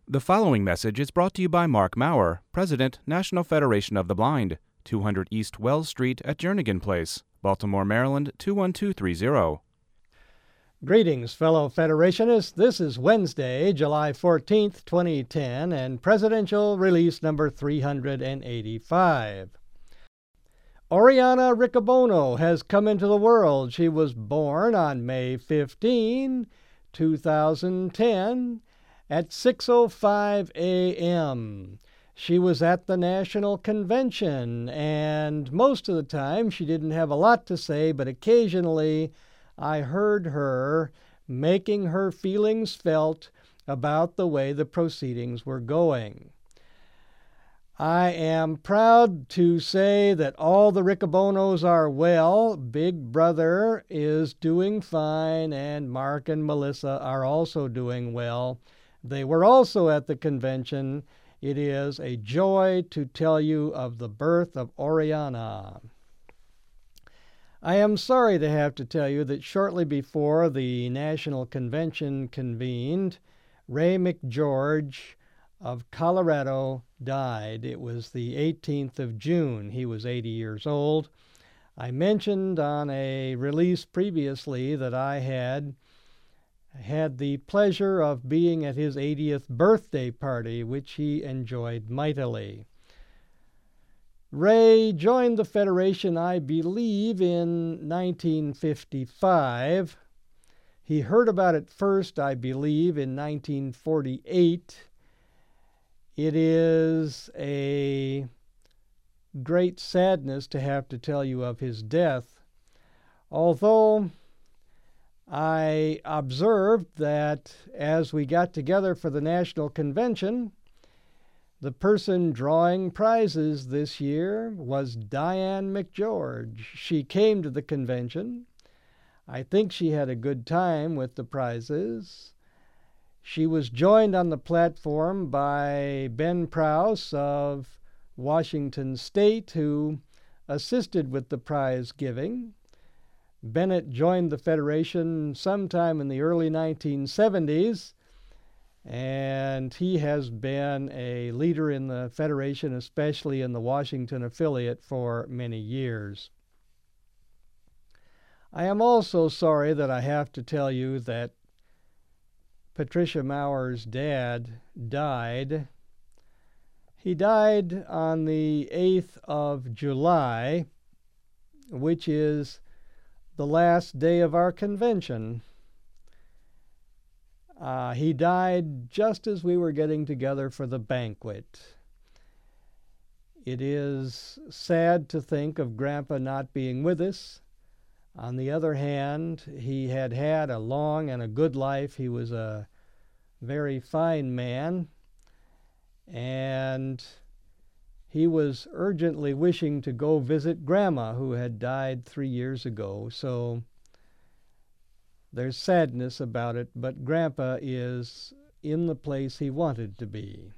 The following message is brought to you by Mark Maurer, President, National Federation of the Blind, 200 East Wells Street at Jernigan Place, Baltimore, Maryland, 21230. Greetings, fellow Federationists. This is Wednesday, July 14th, 2010, and Presidential Release number 385. Oriana Riccobono has come into the world. She was born on May 15, 2010, at 6:05 a.m. She was at the National Convention, and most of the time she didn't have a lot to say, but occasionally I heard her making her feelings felt about the way the proceedings were going. I am proud to say that all the Riccobonos are well. Big Brother is doing fine, and Mark and Melissa are also doing well. They were also at the convention. It is a joy to tell you of the birth of Oriana. I am sorry to have to tell you that shortly before the National Convention convened, Ray McGeorge of Colorado died. It was the 18th of June. He was 80 years old. I mentioned on a release previously that I had the pleasure of being at his 80th birthday party, which he enjoyed mightily. Ray joined the Federation, I believe, in 1955. He heard about it first, I believe, in 1948. It is a great sadness to have to tell you of his death, although I observed that as we got together for the National Convention, the person drawing prizes this year was Diane McGeorge. She came to the convention. I think she had a good time with the prizes. She was joined on the platform by Ben Prowse of Washington State, who assisted with the prize giving. Bennett joined the Federation sometime in the early 1970s, and he has been a leader in the Federation, especially in the Washington affiliate, for many years. I am also sorry that I have to tell you that Patricia Maurer's dad died. He died on the 8th of July, which is the last day of our convention. He died just as we were getting together for the banquet. It is sad to think of Grandpa not being with us. On the other hand, he had had a long and a good life. He was a very fine man, and he was urgently wishing to go visit Grandma, who had died 3 years ago. So there's sadness about it, but Grandpa is in the place he wanted to be.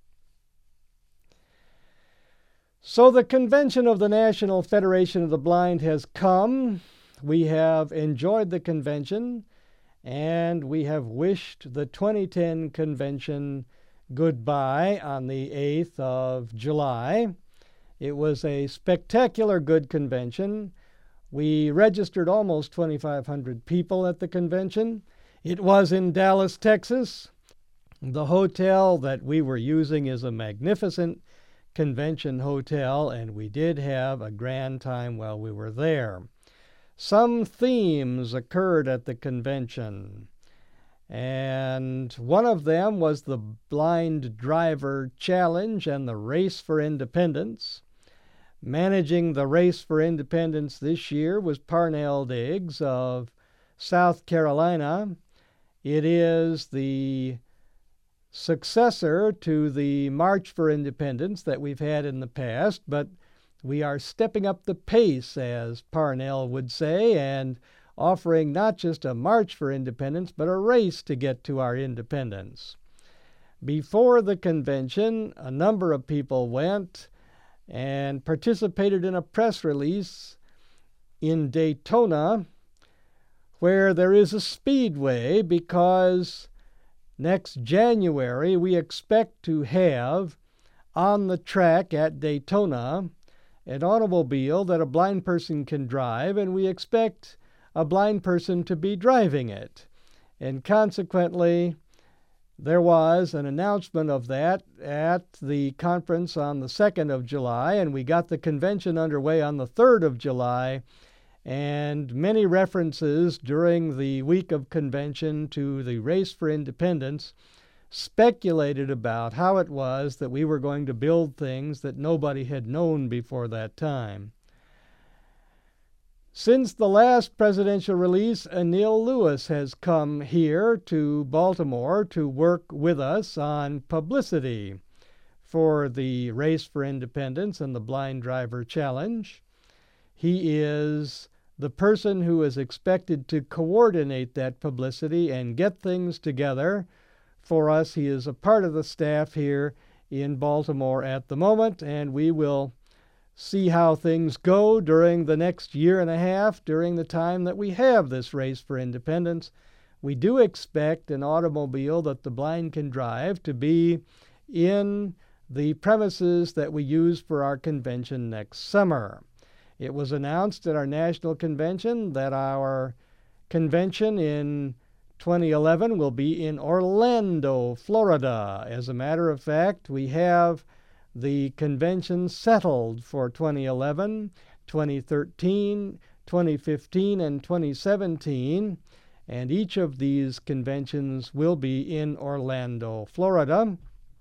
So the convention of the National Federation of the Blind has come. We have enjoyed the convention, and we have wished the 2010 convention goodbye on the 8th of July. It was a spectacular good convention. We registered almost 2,500 people at the convention. It was in Dallas, Texas. The hotel that we were using is a magnificent convention hotel, and we did have a grand time while we were there. Some themes occurred at the convention, and one of them was the Blind Driver Challenge and the Race for Independence. Managing the Race for Independence this year was Parnell Diggs of South Carolina. It is the successor to the March for Independence that we've had in the past, but we are stepping up the pace, as Parnell would say, and offering not just a March for Independence, but a race to get to our independence. Before the convention, a number of people went and participated in a press release in Daytona, where there is a speedway, because next January, we expect to have on the track at Daytona an automobile that a blind person can drive, and we expect a blind person to be driving it. And consequently, there was an announcement of that at the conference on the 2nd of July, and we got the convention underway on the 3rd of July, and many references during the week of convention to the Race for Independence speculated about how it was that we were going to build things that nobody had known before that time. Since the last presidential release, Anil Lewis has come here to Baltimore to work with us on publicity for the Race for Independence and the Blind Driver Challenge. He is the person who is expected to coordinate that publicity and get things together for us. He is a part of the staff here in Baltimore at the moment, and we will see how things go during the next year and a half, during the time that we have this Race for Independence. We do expect an automobile that the blind can drive to be in the premises that we use for our convention next summer. It was announced at our national convention that our convention in 2011 will be in Orlando, Florida. As a matter of fact, we have the convention settled for 2011, 2013, 2015, and 2017, and each of these conventions will be in Orlando, Florida.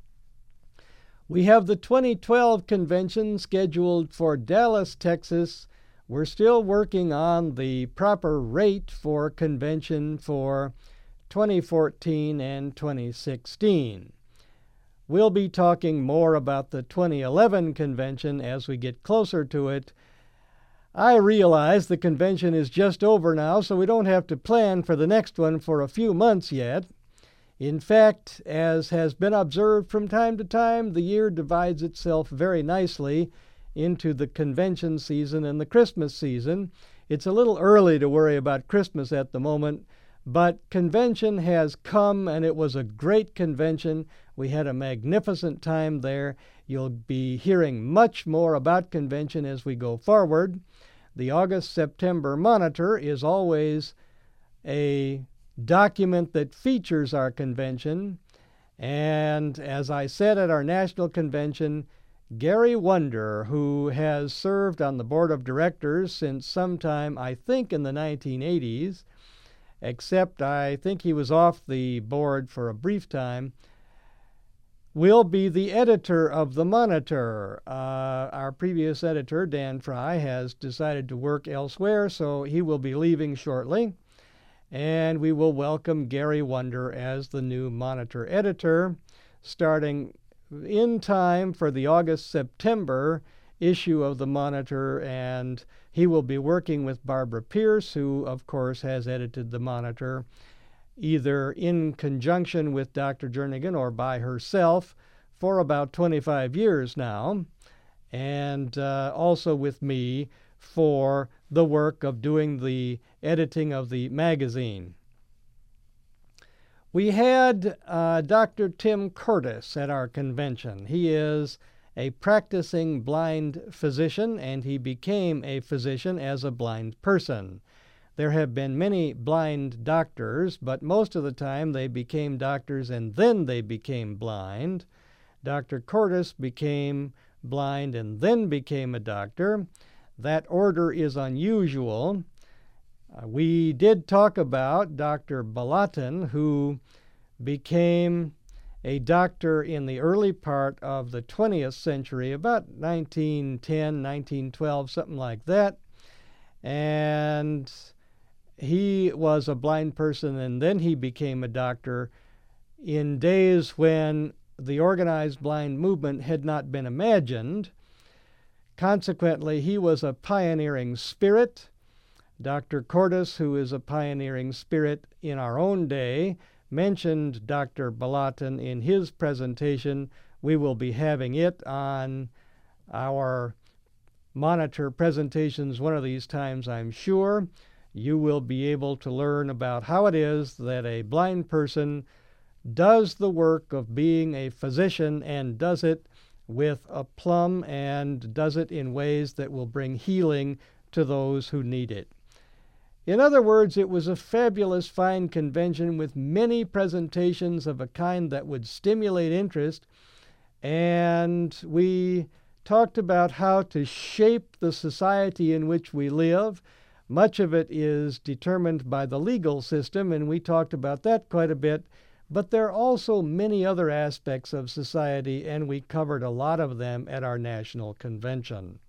We have the 2012 convention scheduled for Dallas, Texas. We're still working on the proper rate for convention for 2014 and 2016. We'll be talking more about the 2011 convention as we get closer to it. I realize the convention is just over now, so we don't have to plan for the next one for a few months yet. In fact, as has been observed from time to time, the year divides itself very nicely into the convention season and the Christmas season. It's a little early to worry about Christmas at the moment, but convention has come, and it was a great convention. We had a magnificent time there. You'll be hearing much more about convention as we go forward. The August-September Monitor is always a document that features our convention. And as I said at our national convention, Gary Wunder, who has served on the board of directors since sometime, I think, in the 1980s, except I think he was off the board for a brief time, will be the editor of the Monitor. Our previous editor, Dan Fry, has decided to work elsewhere, so he will be leaving shortly. And we will welcome Gary Wunder as the new Monitor editor, starting in time for the August-September issue of the Monitor, and he will be working with Barbara Pierce, who, of course, has edited the Monitor, either in conjunction with Dr. Jernigan or by herself for about 25 years now, and also with me for the work of doing the editing of the magazine. We had Dr. Tim Curtis at our convention. He is a practicing blind physician, and he became a physician as a blind person. There have been many blind doctors, but most of the time they became doctors and then they became blind. Dr. Curtis became blind and then became a doctor. That order is unusual. We did talk about Dr. Balatin, who became a doctor in the early part of the 20th century, about 1910, 1912, something like that. And he was a blind person, and then he became a doctor in days when the organized blind movement had not been imagined. Consequently, he was a pioneering spirit. Dr. Curtis, who is a pioneering spirit in our own day, mentioned Dr. Balatin in his presentation. We will be having it on our Monitor presentations one of these times, I'm sure. You will be able to learn about how it is that a blind person does the work of being a physician and does it with aplomb and does it in ways that will bring healing to those who need it. In other words, it was a fabulous, fine convention with many presentations of a kind that would stimulate interest, and we talked about how to shape the society in which we live. Much of it is determined by the legal system, and we talked about that quite a bit, but there are also many other aspects of society, and we covered a lot of them at our national convention.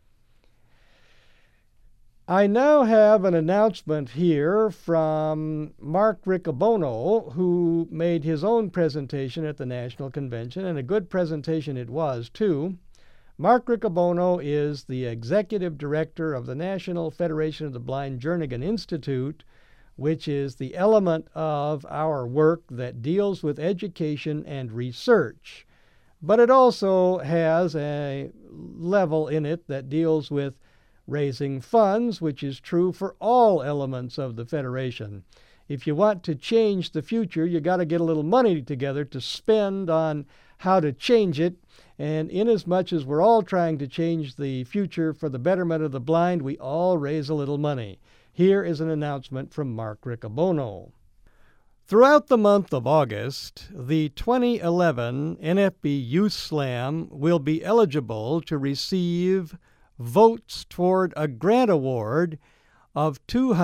I now have an announcement here from Mark Riccobono, who made his own presentation at the National Convention, and a good presentation it was, too. Mark Riccobono is the Executive Director of the National Federation of the Blind Jernigan Institute, which is the element of our work that deals with education and research. But it also has a level in it that deals with raising funds, which is true for all elements of the Federation. If you want to change the future, you got to get a little money together to spend on how to change it. And inasmuch as we're all trying to change the future for the betterment of the blind, we all raise a little money. Here is an announcement from Mark Riccobono. Throughout the month of August, the 2011 NFB Youth Slam will be eligible to receive votes toward a grant award of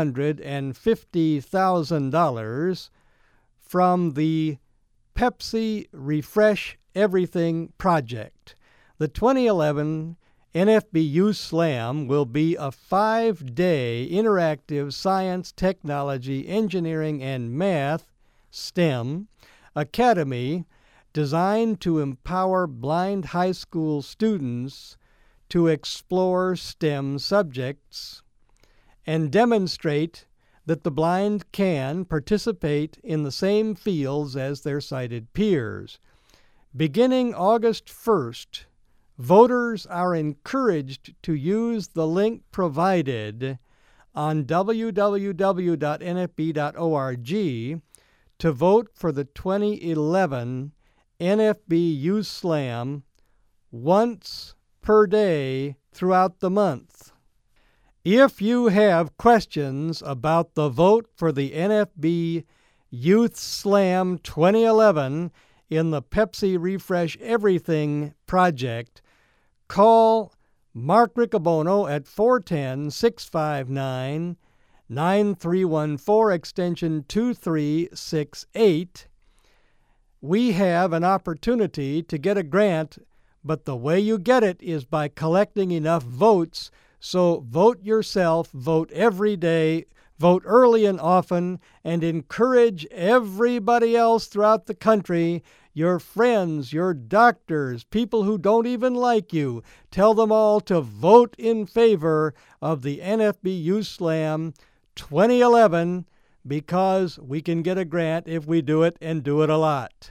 $250,000 from the Pepsi Refresh Everything project. The 2011 NFB Youth Slam will be a 5-day interactive science, technology, engineering, and math (STEM) academy designed to empower blind high school students to explore STEM subjects and demonstrate that the blind can participate in the same fields as their sighted peers. Beginning August 1st, voters are encouraged to use the link provided on www.nfb.org to vote for the 2011 NFB Youth Slam once per day throughout the month. If you have questions about the vote for the NFB Youth Slam 2011 in the Pepsi Refresh Everything project, call Mark Riccobono at 410-659-9314, extension 2368. We have an opportunity to get a grant, but the way you get it is by collecting enough votes. So vote yourself, vote every day, vote early and often, and encourage everybody else throughout the country, your friends, your doctors, people who don't even like you. Tell them all to vote in favor of the NFB Youth Slam 2011 because we can get a grant if we do it and do it a lot.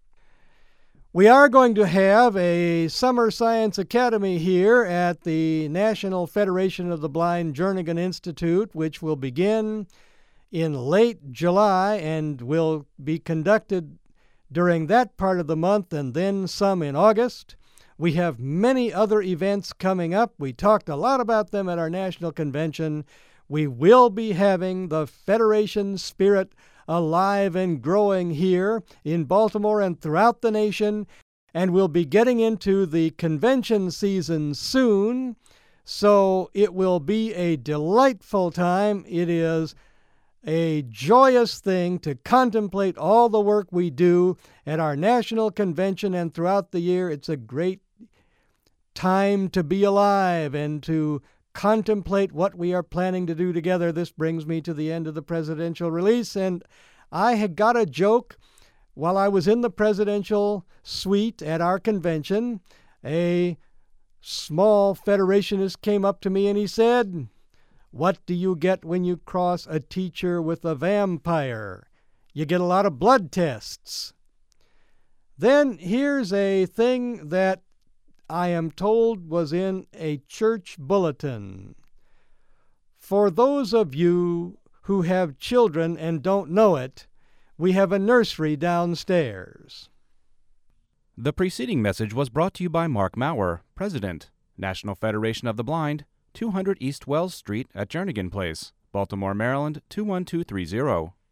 We are going to have a Summer Science Academy here at the National Federation of the Blind Jernigan Institute, which will begin in late July and will be conducted during that part of the month and then some in August. We have many other events coming up. We talked a lot about them at our national convention. We will be having the Federation spirit alive and growing here in Baltimore and throughout the nation, and we'll be getting into the convention season soon, so it will be a delightful time. It is a joyous thing to contemplate all the work we do at our national convention and throughout the year. It's a great time to be alive and to contemplate what we are planning to do together. This brings me to the end of the presidential release, and I had got a joke while I was in the presidential suite at our convention. A small Federationist came up to me and he said, "What do you get when you cross a teacher with a vampire? You get a lot of blood tests." Then here's a thing that I am told was in a church bulletin. For those of you who have children and don't know it, We have a nursery downstairs. The preceding message was brought to you by Mark Maurer, President, National Federation of the Blind, 200 East Wells Street at Jernigan Place, Baltimore, Maryland 21230.